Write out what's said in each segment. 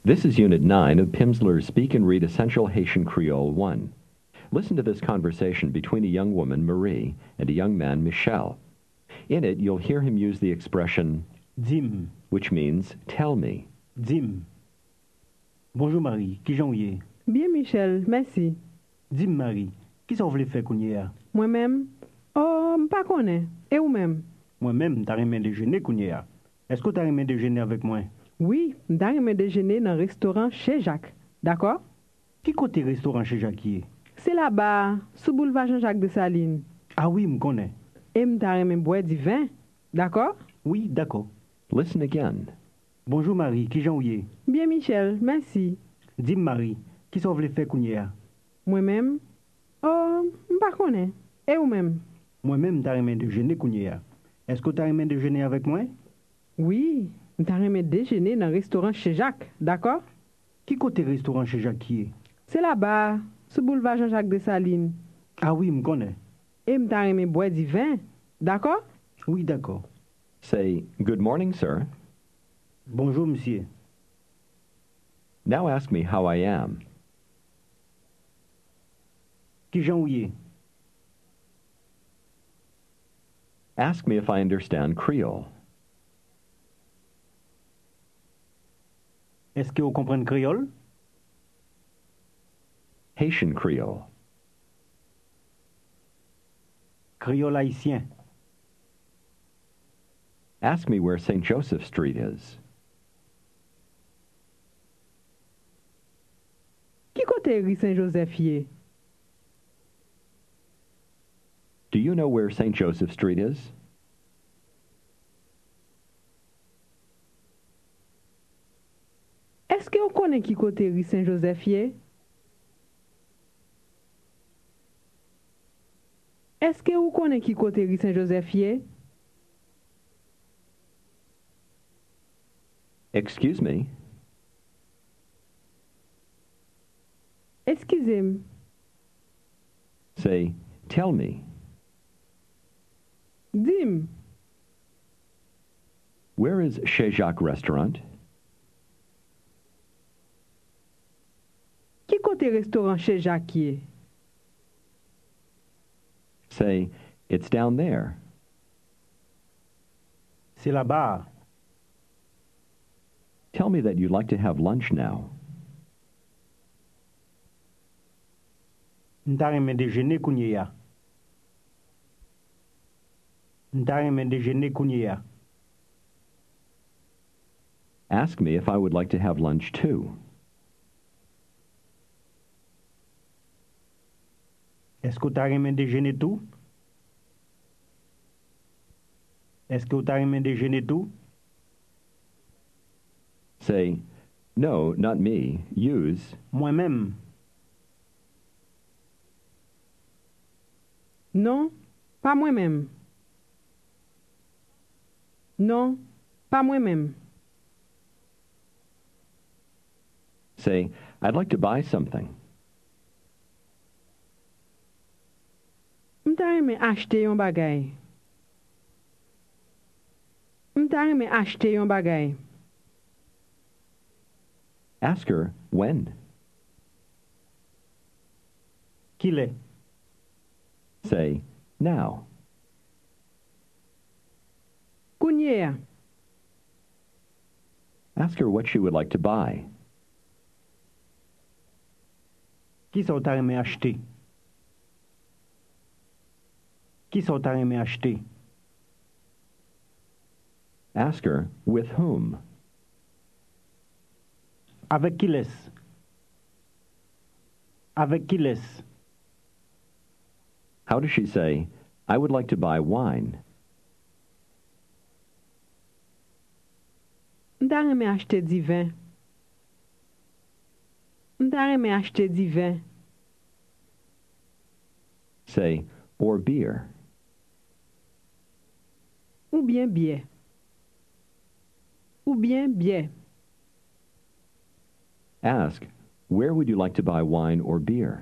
This is Unit 9 of Pimsleur's Speak and Read Essential Haitian Creole 1. Listen to this conversation between a young woman, Marie, and a young man, Michel. In it, you'll hear him use the expression Dim, which means tell me. dim. Bonjour Marie, qui j'en y est? Bien, Michel, merci. Dim Marie, qui ça voulait faire qu'on y est? Moi-même? Oh, m'pas connais. Et ou-même? Moi-même, t'as aimé déjeuner qu'on y est. Est-ce que t'as aimé déjeuner avec moi? Oui, m'ta aimé déjeuner dans le restaurant chez Jacques. D'accord? Qui côté restaurant chez Jacques? C'est là-bas, sous boulevard Jean-Jacques de Saline. Ah oui, me connais. Et m'ta aimé boire du vin. D'accord? Oui, d'accord. Listen again. Bonjour Marie, qui j'en y est? Bien, Michel, merci. Dim Marie, qui ça voulait faire qu'on y est? Moi-même? Oh, m'pas connais. Et ou-même? Moi-même, t'as aimé déjeuner qu'on y est. Est-ce que t'as aimé déjeuner avec moi? Oui, m'ta aimé déjeuner dans le restaurant chez Jacques. D'accord? Qui côté restaurant chez Jacques? C'est là-bas, sous boulevard Jean-Jacques de Saline. Ah oui, me connais. Et m'ta aimé boire du vin. D'accord? Oui, d'accord. Say, good morning, sir. Bonjour monsieur. Now ask me how I am. Qui j'en y est? Ask me if I understand Creole. Est-ce que vous comprenez créole? Haitian Creole. Créole haïtien. Ask me where St. Joseph Street is. Qui côté rue Saint-Joseph y est? Do you know where St. Joseph Street is? Est-ce que vous connaissez qui côté rue Saint-Joseph y est? Est-ce que vous connaissez qui côté rue Saint-Joseph y est? Excuse me. Excusez-moi. Say, tell me. Dis-moi. Where is Chez Jacques Restaurant? Qui côté restaurant chez Jacques y est? Say, it's down there. C'est là-bas. Tell me that you'd like to have lunch now. M'ta aimé déjeuner qu'on y est. M'ta aimé déjeuner qu'on y est. Ask me if I would like to have lunch too. Est-ce que t'as aimé déjeuner tout? Est-ce que t'as aimé déjeuner tout? Say, no, not me. Use, Moi-même. Non, pas moi-même. Non, pas moi-même. say, I'd like to buy something. M'ta aimé acheter un bagay. M'ta aimé acheter un bagay. Ask her when. Qui l'est? Say, now. Kounye. Ask her what she would like to buy. Qui ça t'a aimé acheter? Qui ça t'a aimé acheter? Ask her with whom. Avec qui l'est? Avec qui l'est? How does she say, I would like to buy wine? M'ta aimé acheter du vin. M'ta aimé acheter du vin. Say, or beer. Ou bien bière. Ou bien bière. Ask, where would you like to buy wine or beer?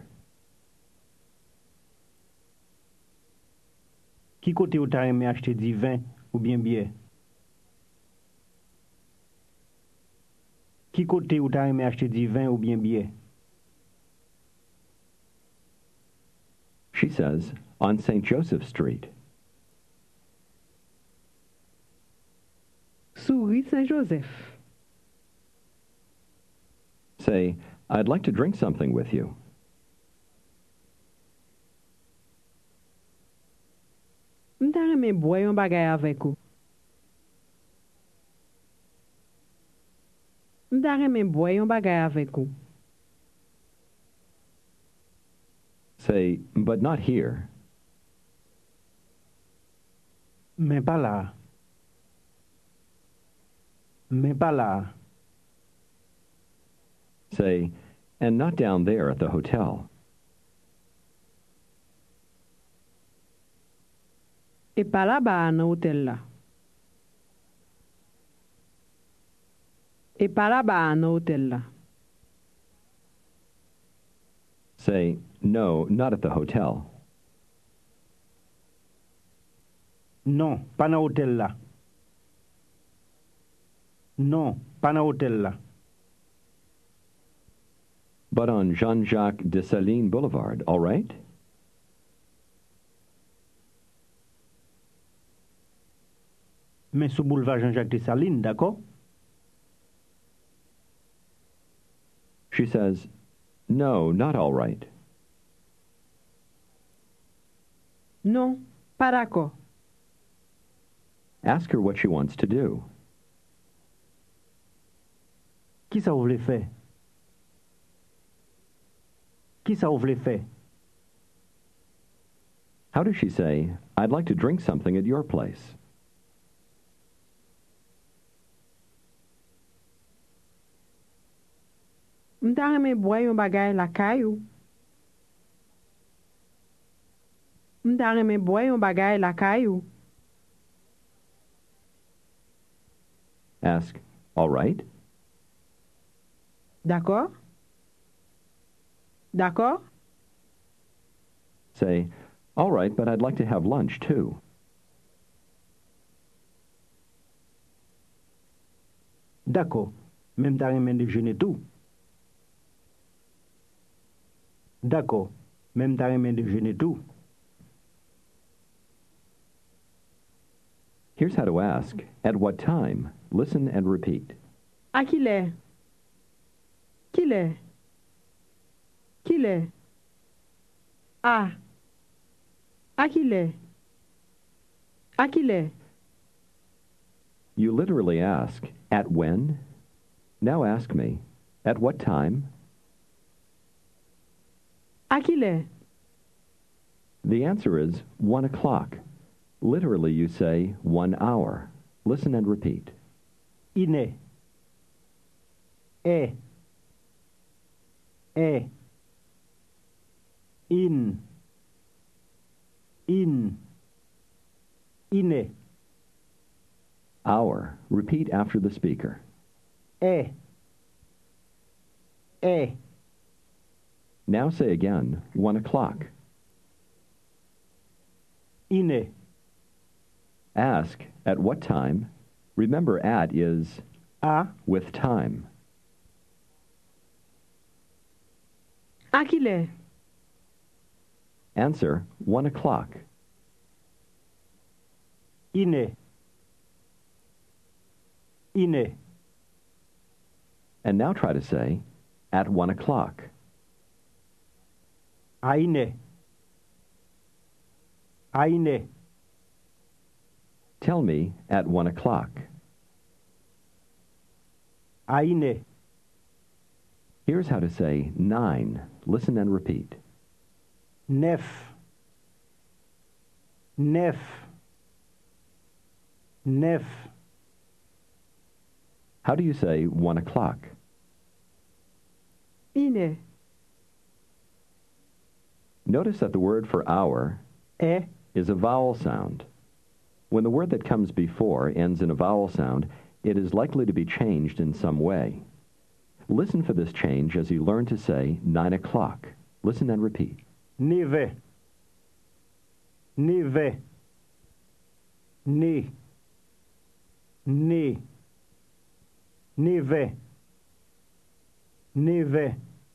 Qui côté où t'as aimé acheter du vin ou bien bière? Qui côté ou t'as aimé acheter du vin ou bien billet? She says, on St. Joseph Street. Sous rue Saint-Joseph. Say, I'd like to drink something with you. M'ta remè boire yon bagay avec ou. M'ta remè boire yon bagay avec ou. Say, but not here. Mais pas là. Mais pas là. Say, and not down there at the hotel. Et pas là-bas nan hôtel là. Et pas là-bas nan hôtel là. Say, no, not at the hotel. Non, pas dans hôtel là. Non, pas dans hôtel là. But on Jean-Jacques Dessalines Boulevard, all right? Mais sous boulevard Jean-Jacques Dessalines, d'accord? She says, no, not all right. Non, pas d'accord. Ask her what she wants to do. Qui ça vous voulez faire? Qui ça vous voulez faire? How does she say, I'd like to drink something at your place? M'ta remè boire yon bagay la kayou. M'ta remè boire yon bagay la kayou. Ask, all right? D'accord? D'accord? Say, all right, but I'd like to have lunch too. D'accord. Même t'as aimé déjeuner tout. D'accord. Même t'as aimé déjeuner tout. Here's how to ask. At what time? Listen and repeat. À qui l'est? Qui l'est? Qui l'est? À. À qui l'est? À qui l'est? You literally ask, at when? Now ask me, at what time? À qui l'est? The answer is 1 o'clock. Literally, you say 1 hour. Listen and repeat. Iné. Eh. Eh. In. In. Iné. Hour. Repeat after the speaker. Eh. Eh. Now say again, 1 o'clock. Iné. Ask, at what time? Remember, at is À. with time. À qui l'est? Answer, 1 o'clock. Iné. Iné. And now try to say, at 1 o'clock. À iné. À iné. Tell me, at 1 o'clock. À iné. Here's how to say 9. Listen and repeat. Neuf. Neuf. Neuf. How do you say 1 o'clock? Iné. Notice that the word for hour Eh. is a vowel sound. When the word that comes before ends in a vowel sound, it is likely to be changed in some way. Listen for this change as you learn to say 9 o'clock. Listen and repeat. Neve. Neve. Né. Né. Neve. 9h.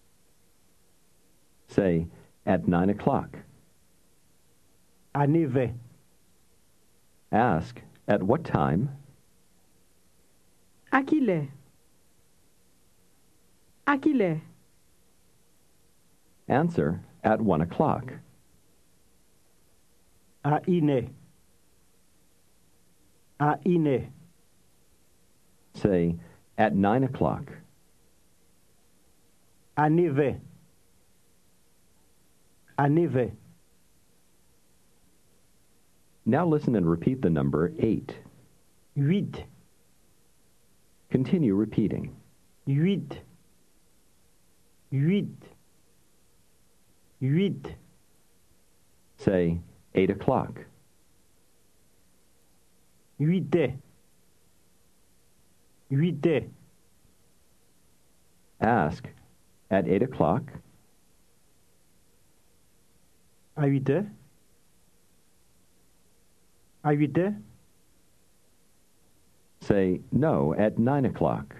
Say, at 9 o'clock. À 9h. Ask, at what time? À qui l'est? À qui l'est? Answer, at 1 o'clock. À 1h. À 1h. Say, at 9 o'clock. À 9h. À 9h. Now listen and repeat the number 8. 8. Continue repeating. 8. 8. 8. Say, 8 o'clock. 8h. 8h. Ask, at 8 o'clock? À 8h. À 8h. Say, no, at 9 o'clock.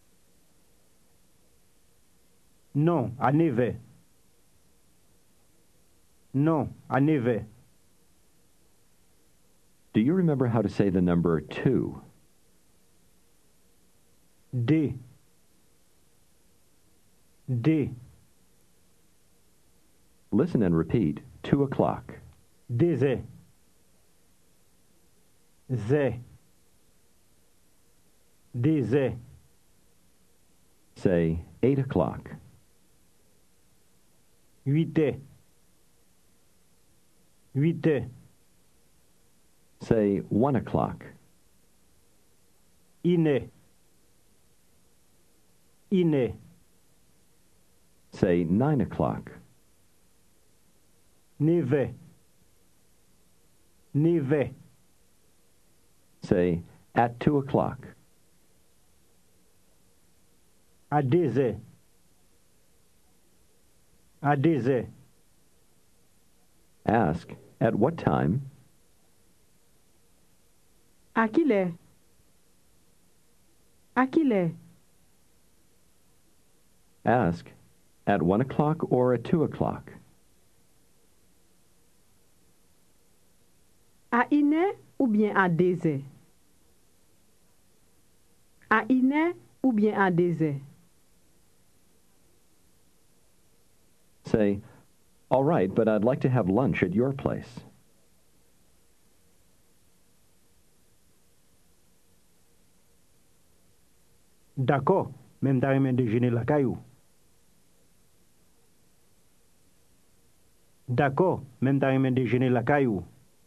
Non, à 9h. Non, à 9h. Do you remember how to say the number 2? D. D. Listen and repeat, 2 o'clock. Désert. Zé. Désert. Say, 8 o'clock. 8h. 8h. Say, 1 o'clock. 1h. 1h. Say, 9 o'clock. 9h. 9h. Say, at 2 o'clock. À 2h. À 2h. Ask, at what time? À qui l'est? À qui l'est? Ask, at 1 o'clock or at 2 o'clock? À 1h ou bien à 2h? À 1h ou bien à 2h? Say, all right, but I'd like to have lunch at your place. D'accord, même t'as aimé déjeuner la caillou. D'accord, même t'as aimé déjeuner la caillou.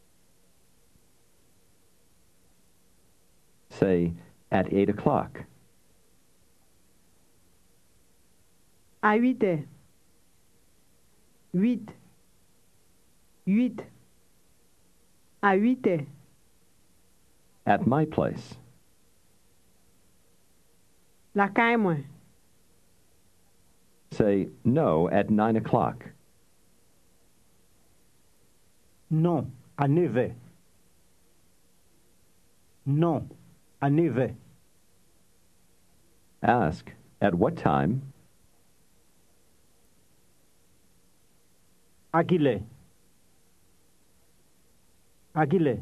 Say, at 8 o'clock. À 8h. 8. 8. À 8h. At my place. La caille moi. Say, no, at 9 o'clock. Non, à 9h. Non, à 9h. Ask, at what time? À qui l'est? À qui l'est?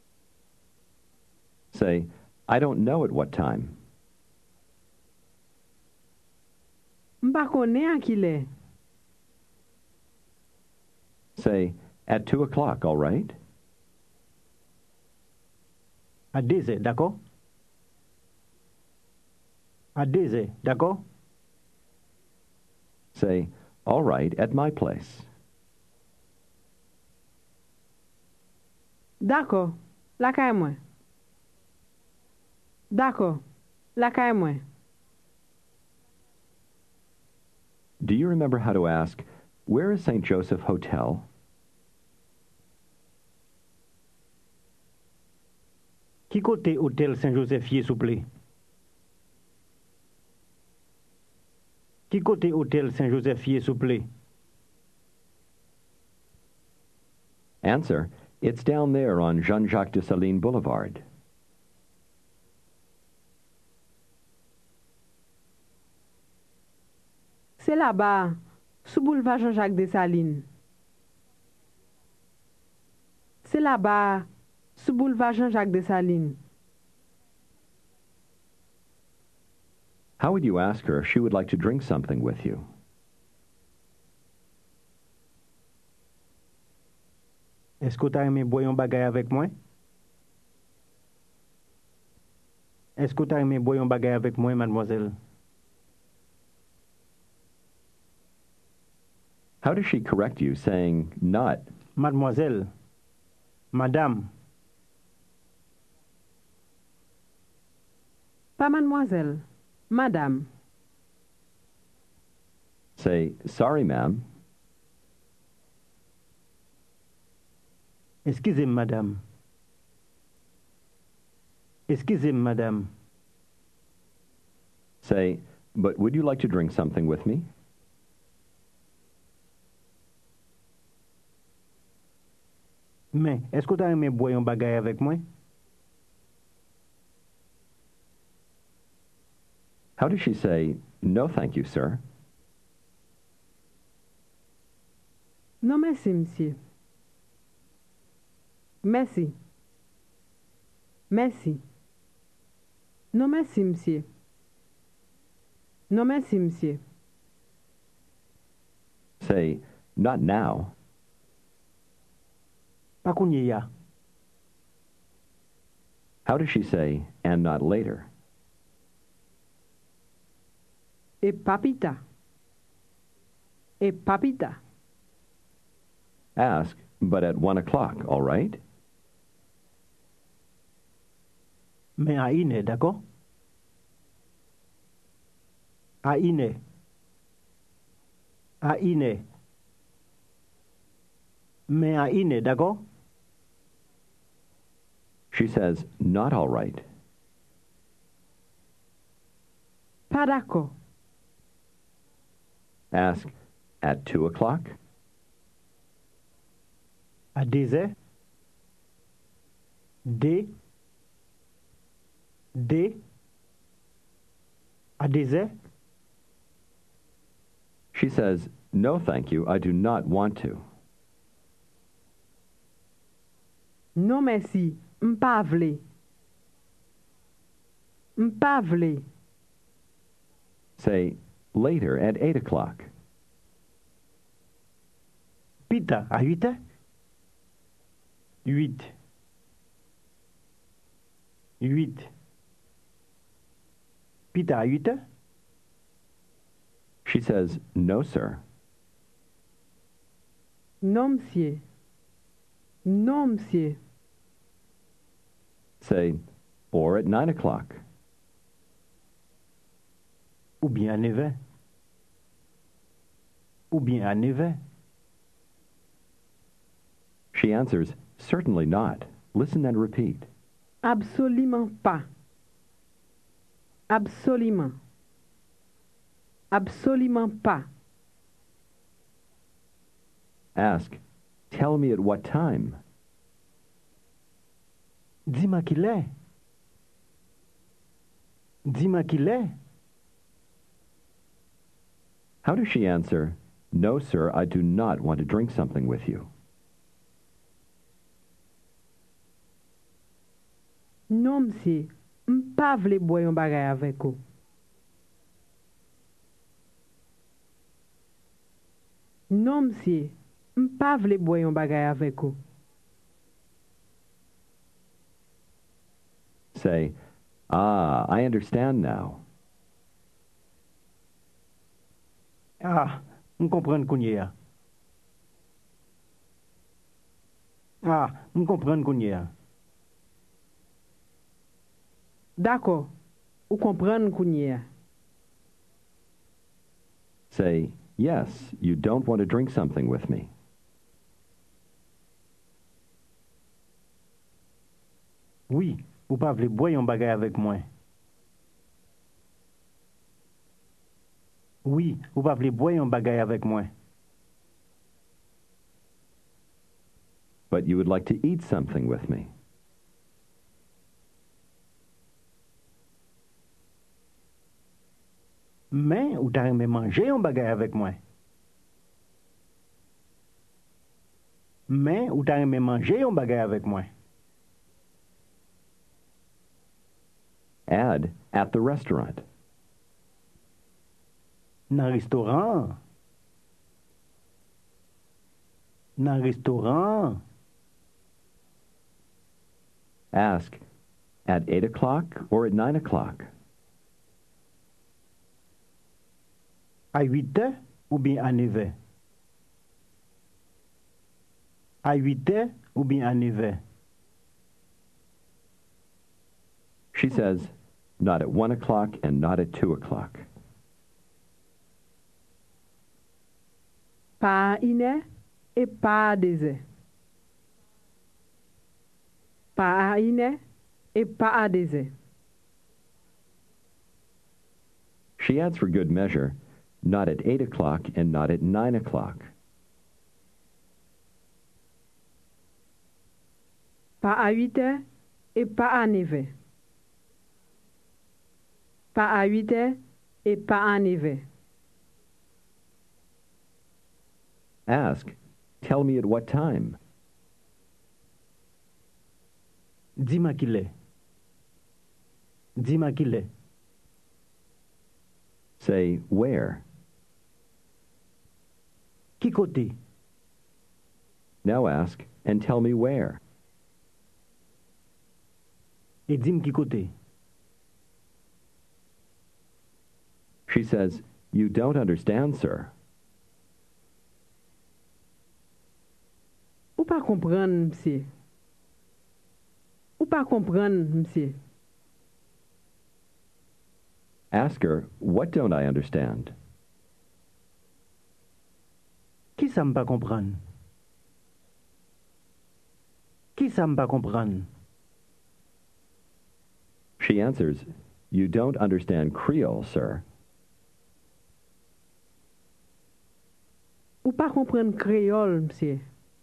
Say, I don't know at what time. M'pa konnen à qui l'est. Say, at 2 o'clock, all right? À 2h, d'accord? À 2h, d'accord? Say, all right, at my place. D'accord. La caille moi. D'accord. La caille moi. Do you remember how to ask, where is St. Joseph Hotel? Qui côté hôtel Saint-Joseph, s'il vous plaît? Qui côté hôtel Saint-Joseph, s'il vous plaît? Answer, it's down there on Jean-Jacques Dessalines Boulevard. C'est là-bas, sous boulevard Jean-Jacques Dessalines. C'est là-bas, sous boulevard Jean-Jacques Dessalines. How would you ask her if she would like to drink something with you? Est-ce que tu as aimé boire un bagay avec moi? Est-ce que tu as aimé boire un bagay avec moi, mademoiselle? How does she correct you, saying not? Mademoiselle. Madame. Pas mademoiselle, madame. Say, sorry, ma'am. Excusez-moi, madame. Excusez-moi, madame. Say, but would you like to drink something with me? Mais, est-ce que tu as aimé boire un bagay avec moi? How does she say, no, thank you, sir? Non, merci, monsieur. Merci. Merci. Non, merci, monsieur. Non, merci, monsieur. Say, not now. Pas kounye ya. How does she say, and not later? Et papita. Et papita. Ask, but at 1 o'clock, all right? Mais à Iné, d'accord? À Iné. À Iné. Mais à Iné, d'accord? She says, not all right. Pas d'accord. Ask, at 2 o'clock? À 10 heures? À 10 heures? She says, no, thank you, I do not want to. Non, merci. M'pa vle. M'pa vle. Say, later at 8 o'clock. Pita, à 8 heures? 8. Pita, à 8 heures? She says, no, sir. Non, monsieur. Non, monsieur. Say, or at 9 o'clock. Ou bien à 9 heures? Ou bien à 9 heures? She answers, certainly not. Listen and repeat. Absolument pas. Absolument. Absolument pas. Ask, tell me at what time? Dis-moi qu'il est. Dis-moi qu'il est. How does she answer, no, sir, I do not want to drink something with you? Non, monsieur. M'pa vle boire un bagay avec vous. Non, monsieur. M'pa vle boire un bagay avec vous. Say, ah, I understand now. Ah, m'komprenne kounye ya. Ah, m'komprenne kounye ya. D'accord. Ou comprendre kounye. Say, yes, you don't want to drink something with me. Oui, ou pas vle boire un bagay avec moi. Oui, ou pas vle boire un bagay avec moi. But you would like to eat something with me. Mais ou t'as aimé manger un bagage avec moi? Mais ou t'as aimé manger un bagage avec moi? Add at the restaurant. Dans restaurant. Dans restaurant. Ask at 8 o'clock or at 9 o'clock. À 8 heures ou bien à 9 heures? À 8 heures ou bien à 9 heures? She says, not at 1 o'clock and not at 2 o'clock. Pas à 1 heure et pas à 2 heures. Pas à 1 heure et pas à 2 heures. She adds for good measure, not at 8 o'clock and not at 9 o'clock. Pas à 8 heures et pas à 9 heures. Pas à 8 heures et pas à 9 heures. Ask, tell me at what time. Dis-moi qu'il est. Dis-moi qu'il est. Say, where? Qui côté? Now ask, and tell me where. Et dis-moi qui côté? She says, you don't understand, sir. Ou pas comprendre, monsieur? Ou pas comprendre, monsieur? Ask her, what don't I understand? Qui ça me pas comprendre? Qui ça me pas comprendre? She answers, you don't understand Creole, sir. Ou pas comprendre créole, monsieur?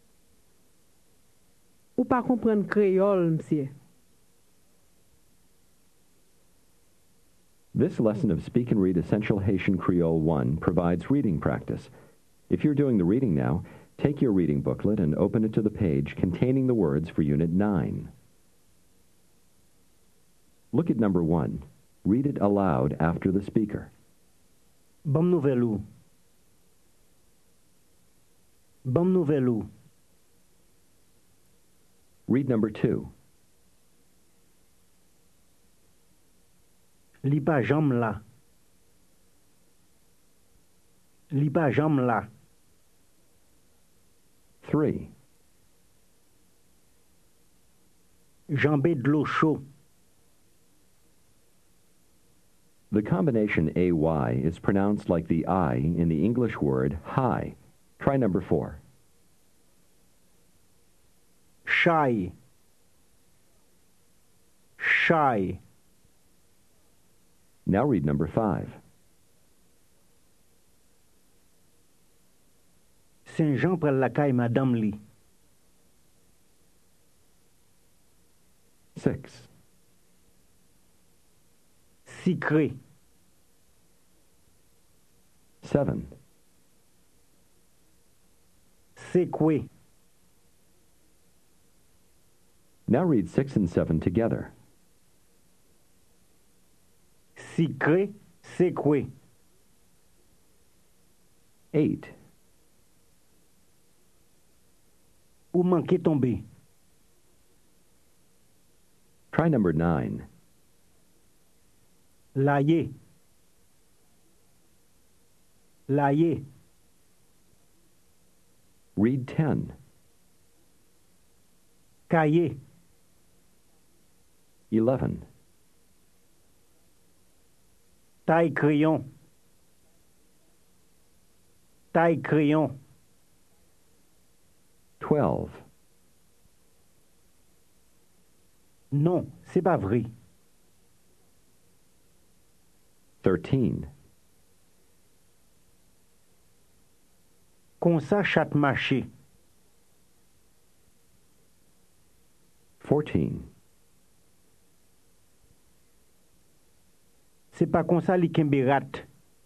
Ou pas comprendre créole, monsieur? This lesson of Speak and Read Essential Haitian Creole 1 provides reading practice. If you're doing the reading now, take your reading booklet and open it to the page containing the words for Unit 9. Look at number 1. Read it aloud after the speaker. Bam nouvelle ou? Bam nouvelle ou? Read number 2. Li pa jam la. Li pa jam la. 3. Jambé de l'eau chaud. The combination AY is pronounced like the I in the English word high. Try number 4. Chai. Chai. Now read number 5. Saint-Jean pral la caille madame li. 6. Sicré. 7. Séqué. Now read 6 and 7 together. Sicré. Séqué. 8. Ou manqué tombé. Try number 9. Laillé. Laillé. Read 10. Cahier. 11. Taille crayon. Taille crayon. 12. Non, c'est pas vrai. 13. Comme ça, chat marché. 14. C'est pas comme ça li kembe rat.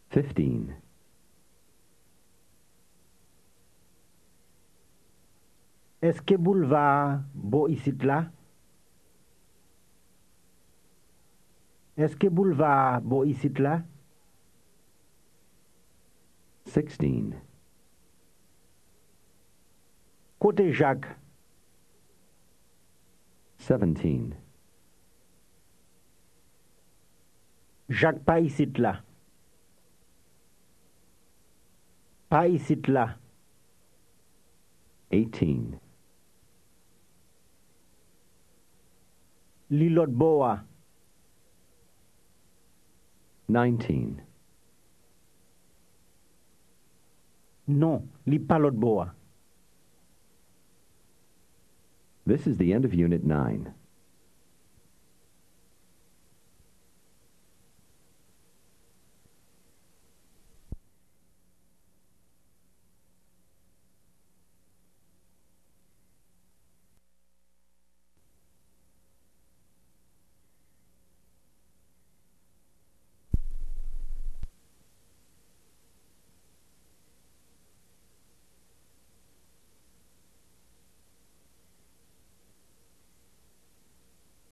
15. Est-ce que boulevard bo ici là? Est-ce que boulevard bo ici là? 16. Côté Jacques, 17. Jacques pas ici là. Pas ici là. 18. Li l'autre boa. 19. Non, li pas l'autre boa. This is the end of Unit 9.